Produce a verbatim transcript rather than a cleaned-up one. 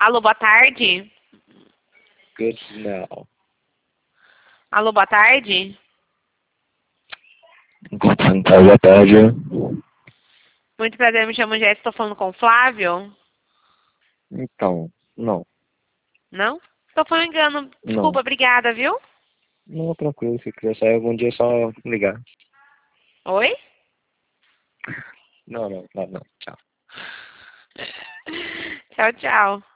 Alô, boa tarde. Good now. Alô, boa tarde. Guten boa tarde. Muito prazer, me chamo Jéssica, estou falando com o Flávio. Então, não. Não? Estou falando engano. Desculpa, Não. obrigada, viu? Não, tranquilo. Se quiser sair algum dia, é só ligar. Oi? Não, não, não, não. Tchau. Tchau, tchau.